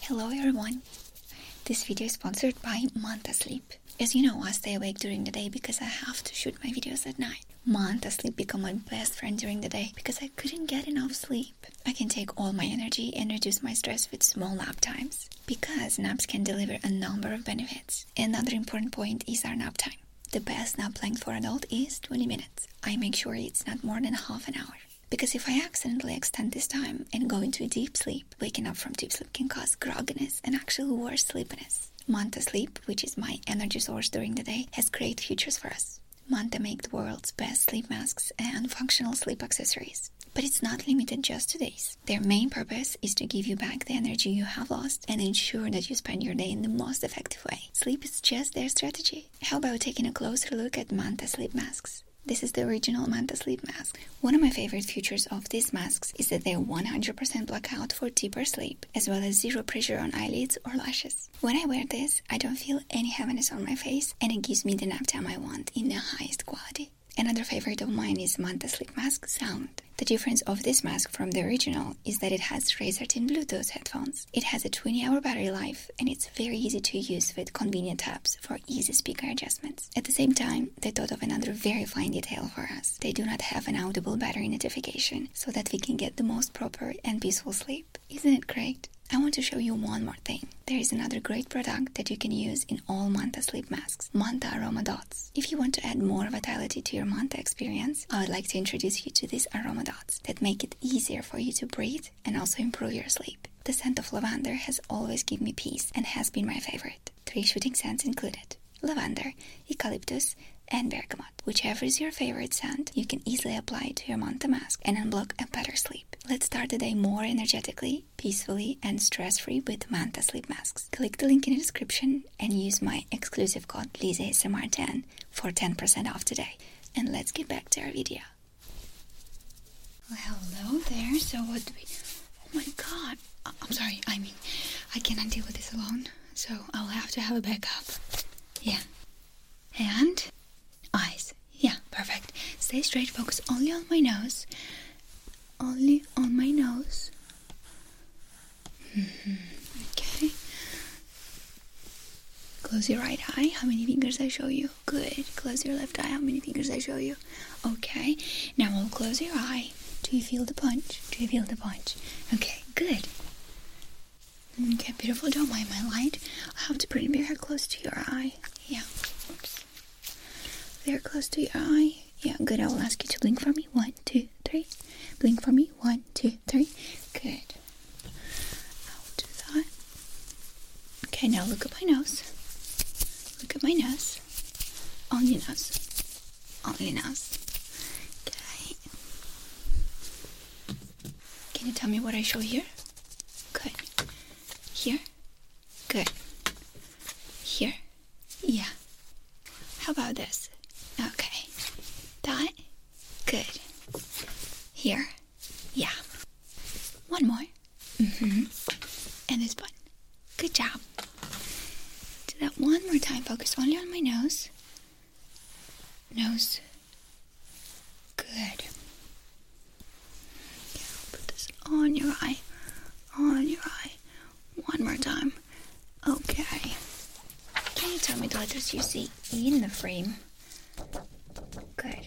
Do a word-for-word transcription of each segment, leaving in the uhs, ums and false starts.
Hello everyone. This video is sponsored by Manta Sleep. As you know, I stay awake during the day because I have to shoot my videos at night. Manta Sleep became my best friend during the day because I couldn't get enough sleep. I can take all my energy and reduce my stress with small nap times because naps can deliver a number of benefits. Another important point is our nap time. The best nap length for an adult is twenty minutes. I make sure it's not more than half an hour. Because if I accidentally extend this time and go into a deep sleep, waking up from deep sleep can cause grogginess and actually worse sleepiness. Manta Sleep, which is my energy source during the day, has great features for us. Manta make the world's best sleep masks and functional sleep accessories. But it's not limited just to these. Their main purpose is to give you back the energy you have lost and ensure that you spend your day in the most effective way. Sleep is just their strategy. How about taking a closer look at Manta Sleep masks? This is the original Manta Sleep mask. One of my favorite features of these masks is that they're one hundred percent blackout for deeper sleep, as well as zero pressure on eyelids or lashes. When I wear this, I don't feel any heaviness on my face, and it gives me the nap time I want in the highest quality. Another favorite of mine is Manta Sleep Mask Sound. The difference of this mask from the original is that it has razor-thin Bluetooth headphones. It has a twenty hour battery life, and it's very easy to use with convenient tabs for easy speaker adjustments. At the same time, they thought of another very fine detail for us. They do not have an audible battery notification, so that we can get the most proper and peaceful sleep. Isn't it great? I want to show you one more thing. There is another great product that you can use in all Manta Sleep masks, Manta Aroma Dots. If you want to add more vitality to your Manta experience, I would like to introduce you to these aroma dots that make it easier for you to breathe and also improve your sleep. The scent of lavender has always given me peace and has been my favorite. Three shooting scents included: lavender, eucalyptus, and bergamot. Whichever is your favorite scent, you can easily apply it to your Manta mask and unblock a better sleep. Let's start the day more energetically, peacefully, and stress-free with Manta Sleep masks. Click the link in the description and use my exclusive code Lisa A S M R ten for ten percent off today. And let's get back to our video. Well, hello there. So what do we... Oh my god. I'm sorry. I mean, I cannot deal with this alone. So I'll have to have a backup. Yeah. And... eyes. Yeah, perfect. Stay straight, focus only on my nose. Only on my nose. Mm-hmm. Okay. Close your right eye. How many fingers I show you? Good. Close your left eye. How many fingers I show you? Okay. Now I'll close your eye. Do you feel the punch? Do you feel the punch? Okay, good. Okay, beautiful. Don't mind my light. I have to bring it very close to your eye. Yeah. Oops. Very close to your eye. Yeah, good. I will ask you to blink for me. One, two, three. Blink for me. One, two, three. Good. I'll do that. Okay, now look at my nose. Look at my nose. Only nose. Only nose. Okay. Can you tell me what I show here? Good. Here? Good. Here? Yeah. How about this? Okay. That? Good. Here? Yeah. One more. Mm-hmm. And this one. Good job. Do that one more time. Focus only on my nose. Nose. Good. Okay, I'll put this on your eye. On your eye. One more time. Okay. Can you tell me the letters you see in the frame? Good.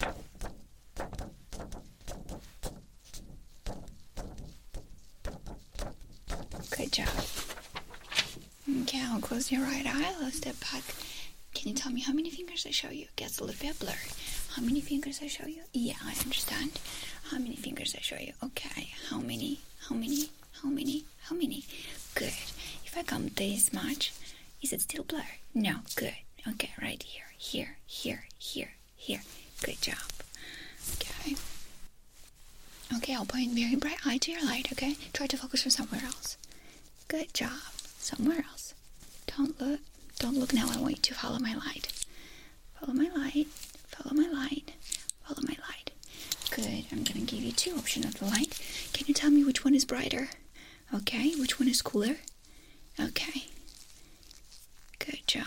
Good job. Okay, I'll close your right eye. Let's step back. Can you tell me how many fingers I show you? It gets a little bit blurry. How many fingers I show you? Yeah, I understand. How many fingers I show you? Okay. How many? How many? How many? How many? Good. If I come this much, is it still blurry? No. Good. Okay, right here. Here. Here. Here. Here. Good job. Okay. Okay, I'll point very bright eye to your light, okay? Try to focus on somewhere else. Good job. Somewhere else. Don't look. Don't look now. I want you to follow my light. Follow my light. Follow my light. Follow my light. Good. I'm going to give you two options of the light. Can you tell me which one is brighter? Okay. Which one is cooler? Okay. Good job.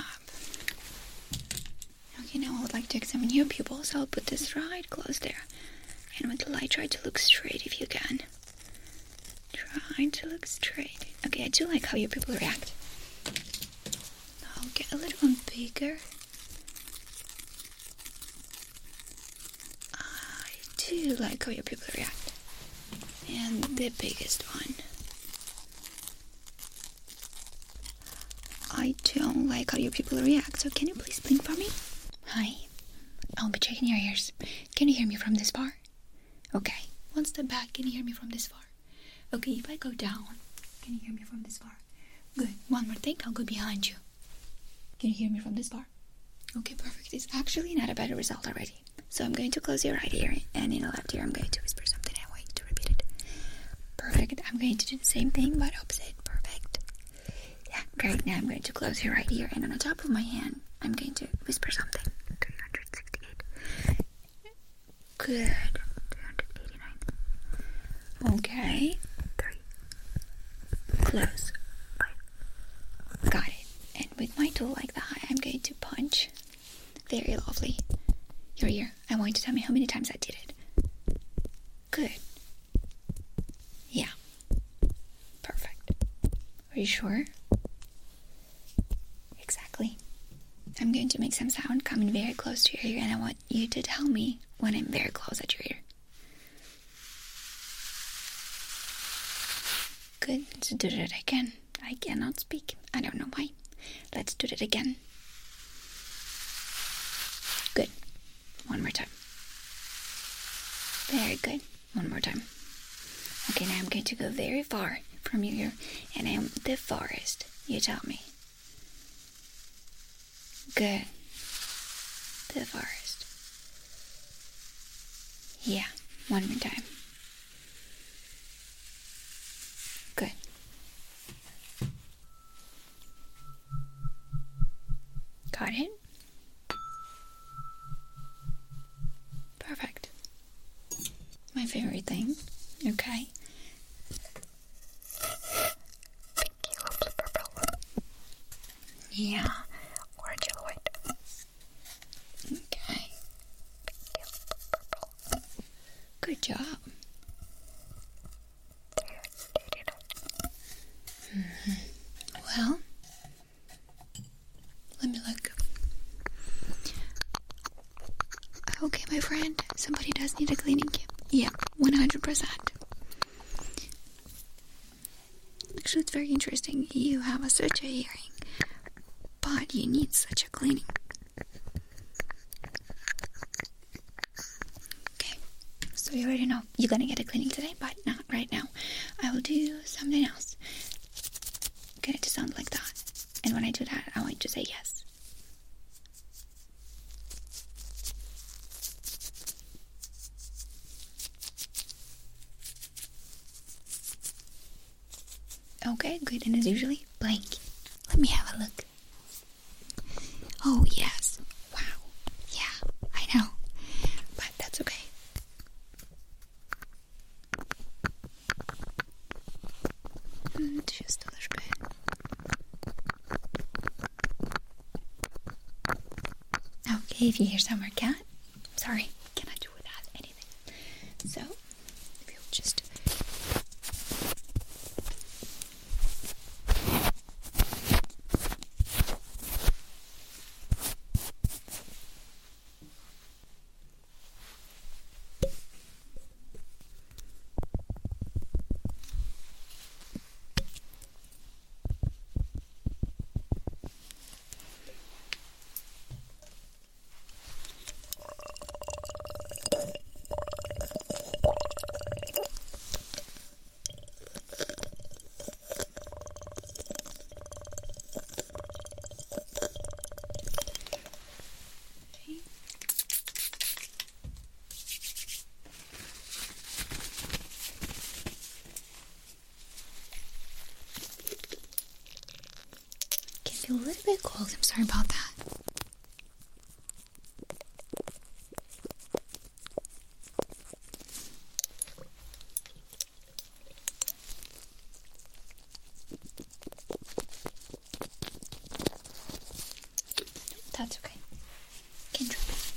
Okay, now I would like to examine your pupils. I'll put this right close there. And with the light, try to look straight if you can. Try trying to look straight. Okay, I do like how your pupil react. I'll get a little one bigger. I do like how your pupil react. And the biggest one. I don't like how your pupil react, so can you please blink for me? Hi. I'll be checking your ears. Can you hear me from this far? Okay. One step back. Can you hear me from this far? Okay, if I go down, can you hear me from this far? Good. One more thing. I'll go behind you. Can you hear me from this far? Okay, perfect. It's actually not a bad result already. So I'm going to close your right ear, and in the left ear I'm going to whisper something. I'm going to repeat it. Perfect. I'm going to do the same thing, but opposite. Perfect. Yeah, great. Now I'm going to close your right ear, and on the top of my hand, I'm going to whisper something. three hundred sixty-eight. Good. three hundred eighty-nine. Okay. Three. Close. Five. Got it. And with my tool like that, I'm going to punch. Very lovely. Your ear. I want you to tell me how many times I did it. Good. Yeah. Perfect. Are you sure? Exactly. I'm going to make some sound coming very close to your ear, and I want you to tell me when I'm very close at your ear. Good. Let's do that again. I cannot speak. I don't know why. Let's do that again. Good. One more time. Very good. One more time. Okay, now I'm going to go very far from your ear, and I'm the farthest. You tell me. Good. The farthest. Yeah. One more time. Good. Got it? Perfect. My favorite thing. Okay. Yeah. Orange and white. Okay. Good job. Mm-hmm. Well, let me look. Okay, my friend, somebody does need a cleaning. Yeah, one hundred percent. Actually, it's very interesting. You have a such a hearing, but you need such a cleaning. Okay, so you already know you're gonna get a cleaning today, but not right now. I will do something else. Get it to sound like that. And when I do that, I want you to say yes. Okay, good. And as usually, blank. Let me have a look. Oh, yes. Wow. Yeah, I know. But that's okay. Mm, just a little bit. Okay, if you hear somewhere cat, sorry, cannot do without anything. So, if you'll just... A little bit cold. I'm sorry about that. That's okay. Can drop it.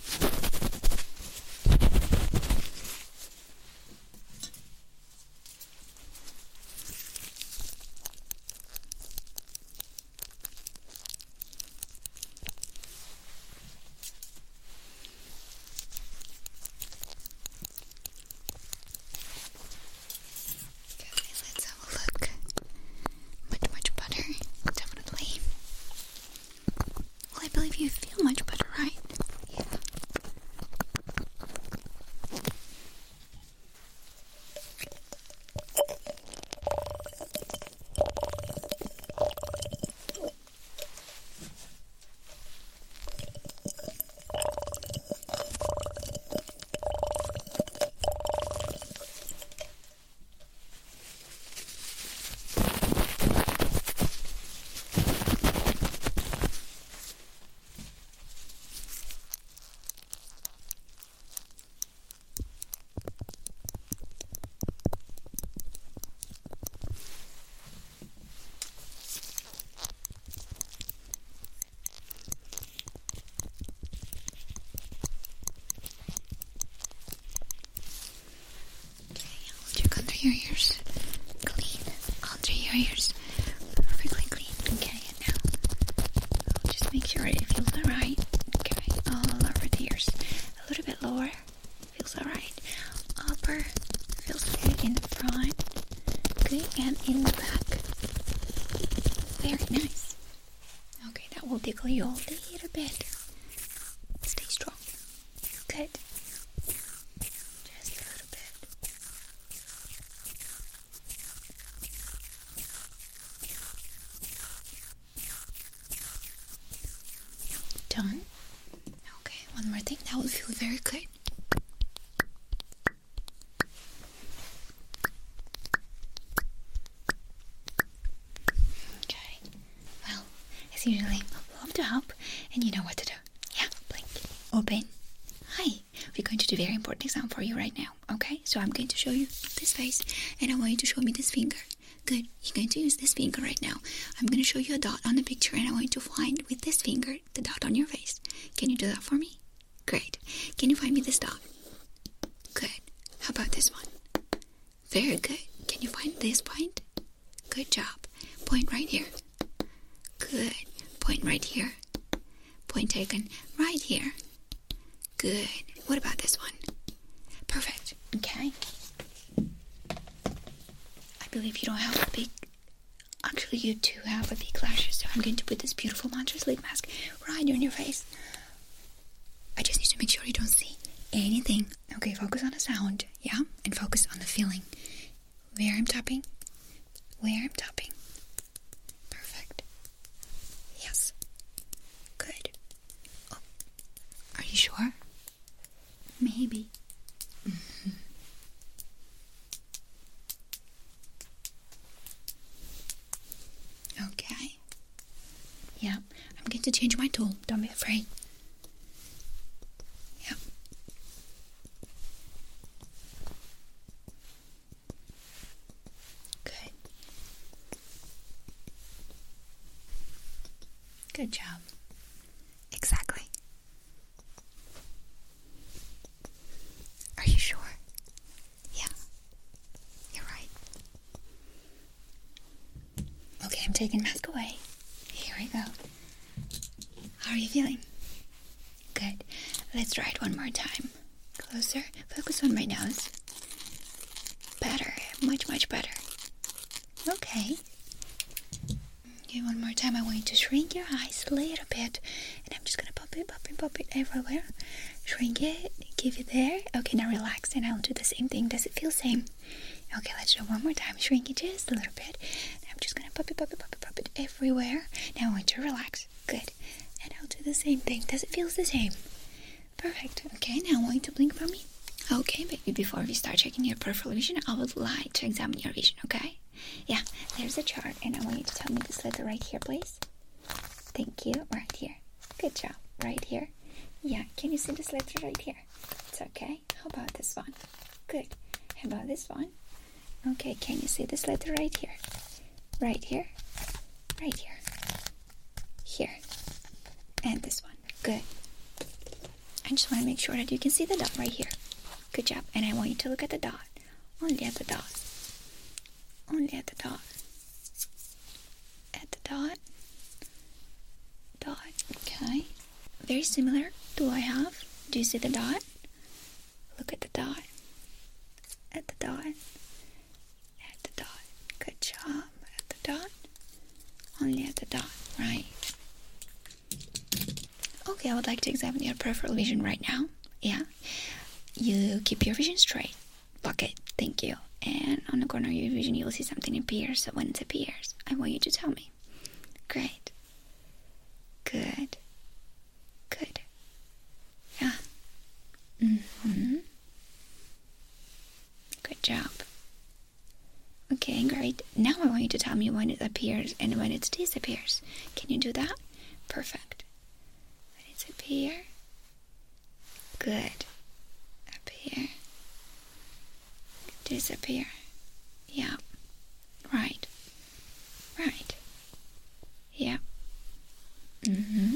you feel much better, right? Yeah. Your ears clean, under your ears perfectly clean. Okay, and now I'll just make sure it feels alright. Okay, all over the ears, a little bit lower, feels alright. Upper feels good in the front, good, and in the back. Very nice. Okay, that will tickle you a little bit. Stay strong. Good. Done. Okay, one more thing. That will feel very good. Okay. Well, as usually, love to help, and you know what to do. Yeah, blink. Open. Hi. We're going to do a very important exam for you right now. Okay? So I'm going to show you this face, and I want you to show me this finger. Good. You're going to use this finger right now. I'm going to show you a dot on the picture, and I want you to find with this finger the dot on your face. Can you do that for me? Great. Can you find me this dot? Good. How about this one? Very good. Can you find this point? Good job. Point right here. Good. Point right here. Point taken right here. Good. What about this one? Perfect. Okay. I believe you don't have a big... Actually, you do have a big lashes, so I'm going to put this beautiful Mantra Sleep Mask right on your face. I just need to make sure you don't see anything. Okay, focus on the sound, yeah? And focus on the feeling. Where I'm tapping. Where I'm tapping. Perfect. Yes. Good. Oh. Are you sure? Maybe. Mm-hmm. Okay. Yeah, I'm going to change my tool. Don't be afraid. Yeah. Good. Good job. Exactly. Are you sure? Yeah. You're right. Okay, I'm taking mask away. Here we go. How are you feeling? Good. Let's try it one more time. Closer. Focus on my nose. Better. Much, much better. Okay. Okay, one more time. I want you to shrink your eyes a little bit. And I'm just gonna pop it, pop it, pop it everywhere. Shrink it. Keep it there. Okay, now relax. And I'll do the same thing. Does it feel same? Okay, let's do it one more time. Shrink it just a little bit. And I'm just gonna pop it, pop it, pop it, pop it everywhere. Now I want you to relax. Good. And I'll do the same thing. Does it feel the same? Perfect. Okay, now I want you to blink for me. Okay, but before we start checking your peripheral vision, I would like to examine your vision, okay? Yeah, there's a chart, and I want you to tell me this letter right here, please. Thank you. Right here. Good job. Right here. Yeah, can you see this letter right here? It's okay. How about this one? Good. How about this one? Okay, can you see this letter right here? Right here. Right here. Here. And this one. Good. I just want to make sure that you can see the dot right here. Good job. And I want you to look at the dot. Only at the dot. Only at the dot. At the dot. Dot. Okay. Very similar to what I have. Do you see the dot? Look at the dot. At the dot. At the dot. Good job. At the dot. Only at the dot. Right. Okay, I would like to examine your peripheral vision right now. Yeah. You keep your vision straight. Block it. Thank you. And on the corner of your vision, you will see something appear. So when it appears, I want you to tell me. Great. Good. Good. Yeah. Mm-hmm. Good job. Okay, great. Now I want you to tell me when it appears and when it disappears. Can you do that? Perfect. When it's appear. Good. Appear. Disappear. Yeah. Right. Right. Yeah. Mm-hmm.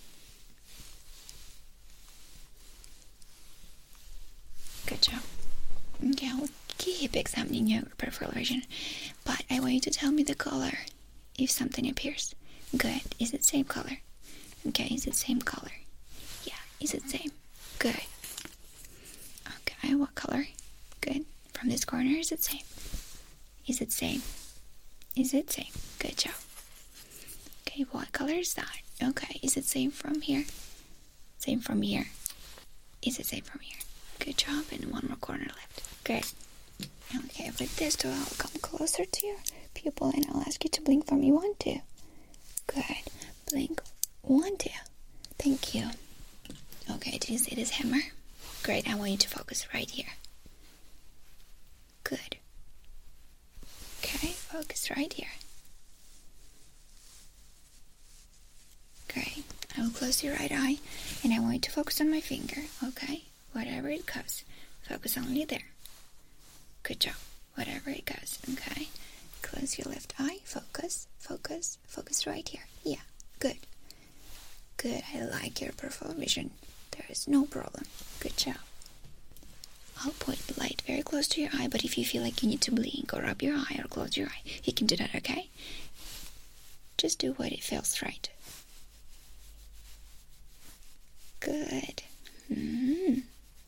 Good job. Okay, I'll keep examining your peripheral vision, but I want you to tell me the color if something appears. Good. Is it same color? Okay, is it same color? Yeah, is it same? Good. Okay, what color? Good. From this corner, is it same? Is it same? Is it same? Good job. Okay, what color is that? Okay, is it same from here? Same from here. Is it same from here? Good job, and one more corner left. Great. Okay, with this tool, I'll come closer to your pupil and I'll ask you to blink for me. One, two. Good. Blink. One, two. Thank you. Okay, do you see this hammer? Great, I want you to focus right here. Good. Okay, focus right here. Great. I will close your right eye and I want you to focus on my finger, okay? Whatever it goes, focus only there. Good job. Whatever it goes, okay? Close your left eye, focus, focus, focus right here. Yeah, good. Good, I like your peripheral vision. There is no problem. Good job. I'll point the light very close to your eye, but if you feel like you need to blink or rub your eye or close your eye, you can do that, okay? Just do what it feels right. Good. Mm-hmm.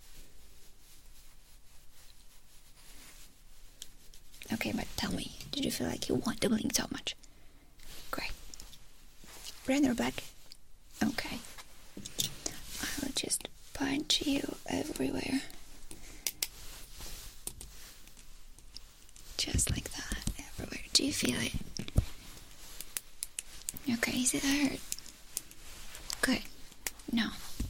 Okay, but tell me, did you feel like you want to blink so much? Great. Red or black? Okay. I'll just punch you everywhere. Just like that, everywhere. Do you feel it? Okay, is it hurt? Good. No.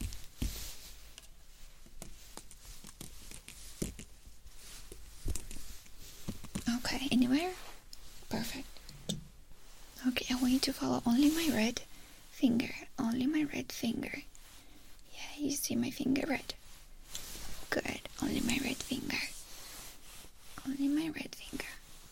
Okay, anywhere? Perfect. Okay, I want you to follow only my red finger. Only my red finger. Yeah, you see my finger red? Good. Only my red finger. Only my red finger.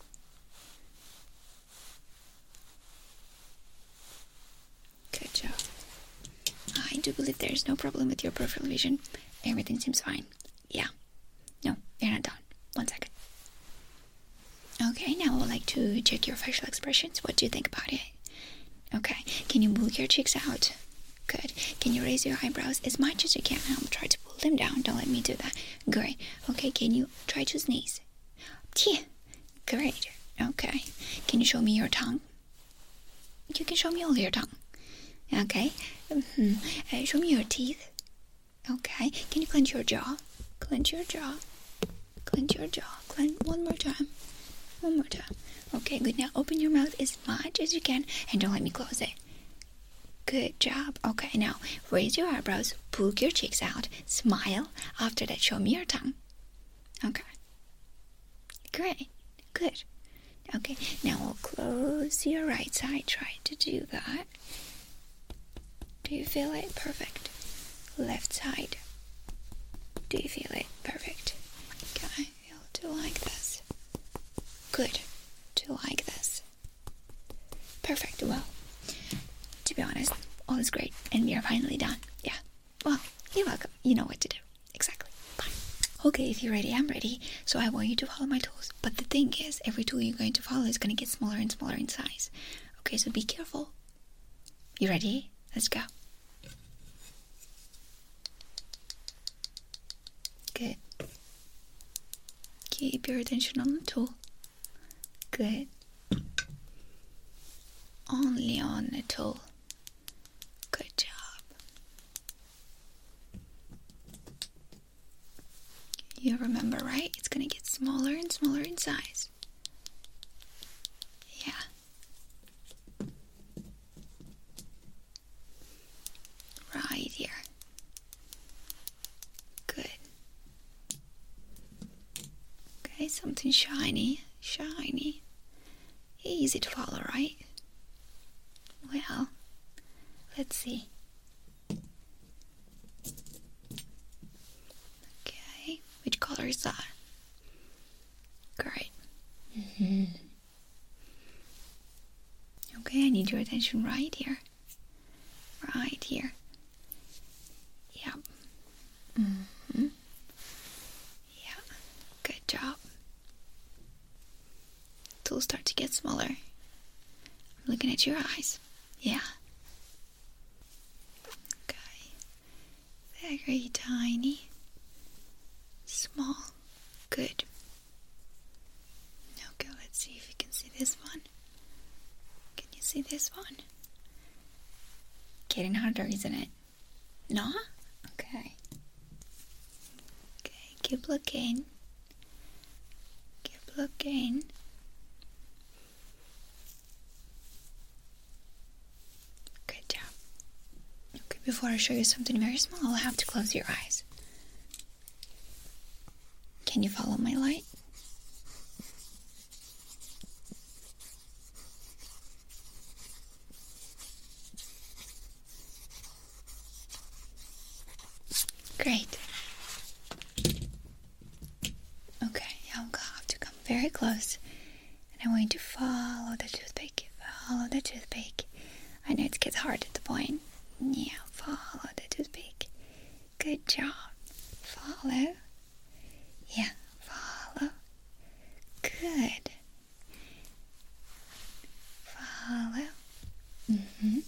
Good job. I do believe there is no problem with your peripheral vision. Everything seems fine. Yeah. No, you're not done. One second. Okay, now I would like to check your facial expressions. What do you think about it? Okay, can you move your cheeks out? Good. Can you raise your eyebrows as much as you can? I'll try to pull them down. Don't let me do that. Great. Okay, can you try to sneeze? Yeah. Great. Okay. Can you show me your tongue? You can show me all your tongue. Okay. Mm-hmm. Uh, show me your teeth. Okay. Can you clench your jaw? Clench your jaw. Clench your jaw. Clench one more time. One more time. Okay, good. Now open your mouth as much as you can and don't let me close it. Good job. Okay, now raise your eyebrows, pull your cheeks out, smile. After that, show me your tongue. Okay. Great. Good. Okay, now we'll close your right side. Try to do that. Do you feel it? Perfect. Left side. Do you feel it? Perfect. Okay, you'll do like this. Good. Do like this. Perfect. Well, to be honest, all is great and we are finally done. Yeah. Well, you're welcome. You know what to do. Exactly. Bye. Okay, if you're ready, I'm ready. So I want you to follow my tools. But the thing is, every tool you're going to follow is going to get smaller and smaller in size. Okay, so be careful. You ready? Let's go. Good. Keep your attention on the tool. Good. Only on the tool. Good job. remember, right? It's gonna get smaller and smaller in size. Yeah. Right here. Good. Okay, something shiny, shiny. Easy to follow, right? Well, let's see. Okay, which color is that? Great. Mm-hmm. Okay, I need your attention right here. Right here. Yep. Mm-hmm. Yeah, good job. Tools start to get smaller. I'm looking at your eyes. Yeah. Okay. Very tiny. Small. Good. Okay, let's see if you can see this one. Can you see this one? Getting harder, isn't it? No? Okay. Okay, keep looking. Keep looking. Good job. Okay, before I show you something very small, I'll have to close your eyes. Can you follow my light? Great. Okay, I'm going to have to come very close. And I want you to follow the toothpick. Follow the toothpick. I know it gets hard at the point. Yeah, follow the toothpick. Good job. Follow. Yeah, follow. Good. Follow. Mm-hmm.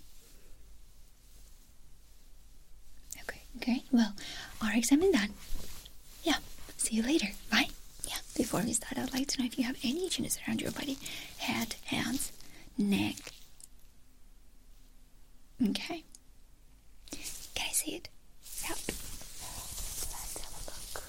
Okay, great. Well, our exam is done. Yeah, see you later. Bye. Yeah, before we start, I'd like to know if you have any itchiness around your body. Head, hands, neck. Okay. Can I see it? Yep. Let's have a look.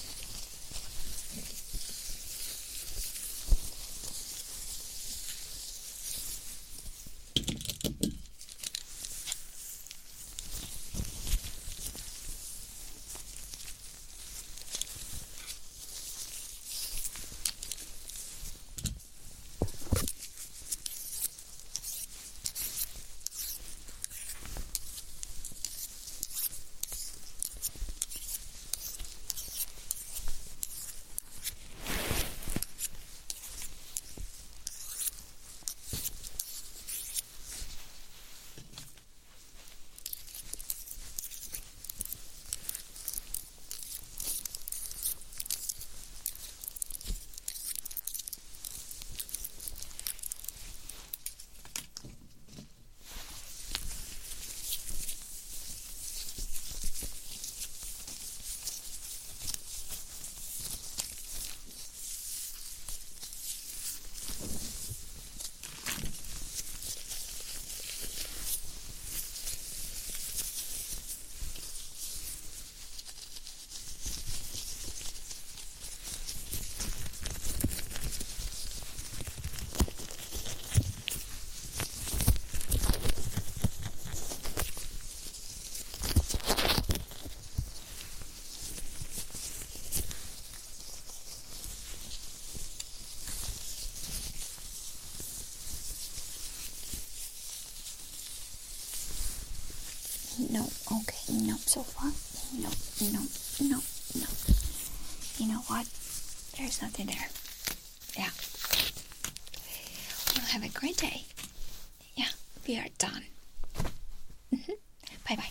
No, okay, no, so far. No, no, no, no. You know what? There's nothing there. Yeah. We'll have a great day. Yeah, we are done. Mm-hmm. Bye-bye.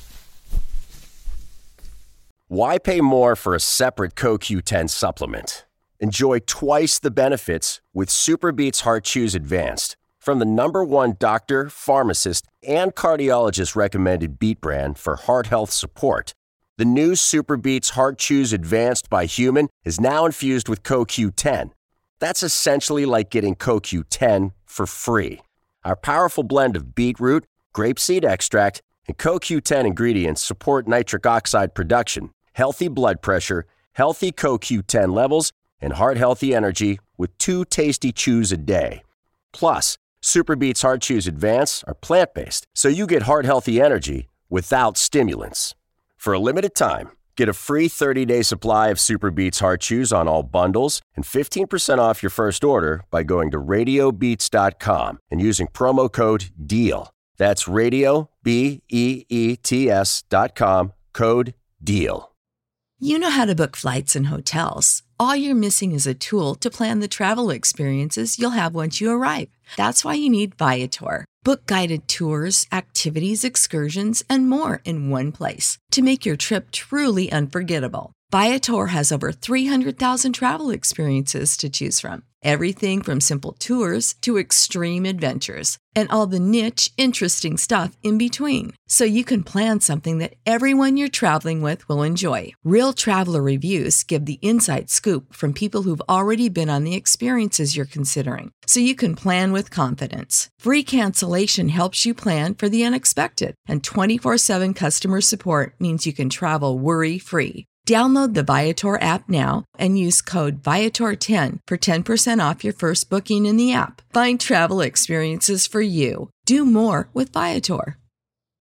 Why pay more for a separate C O Q ten supplement? Enjoy twice the benefits with SuperBeets Heart Chews Advanced. From the number one doctor, pharmacist, and cardiologist recommended Beet brand for heart health support, the new SuperBeets Heart Chews Advanced by Human is now infused with C O Q ten. That's essentially like getting C O Q ten for free. Our powerful blend of beetroot, grapeseed extract, and C O Q ten ingredients support nitric oxide production, healthy blood pressure, healthy C O Q ten levels, and heart-healthy energy with two tasty chews a day. Plus, SuperBeets Heart Chews Advance are plant-based, so you get heart-healthy energy without stimulants. For a limited time, get a free thirty-day supply of SuperBeets Heart Chews on all bundles and fifteen percent off your first order by going to radio beats dot com and using promo code DEAL. That's radio, B E E T S dot com, code DEAL. You know how to book flights and hotels. All you're missing is a tool to plan the travel experiences you'll have once you arrive. That's why you need Viator. Book guided tours, activities, excursions, and more in one place to make your trip truly unforgettable. Viator has over three hundred thousand travel experiences to choose from. Everything from simple tours to extreme adventures and all the niche, interesting stuff in between. So you can plan something that everyone you're traveling with will enjoy. Real traveler reviews give the inside scoop from people who've already been on the experiences you're considering. So you can plan with confidence. Free cancellation helps you plan for the unexpected. And twenty-four seven customer support means you can travel worry-free. Download the Viator app now and use code Viator ten for ten percent off your first booking in the app. Find travel experiences for you. Do more with Viator.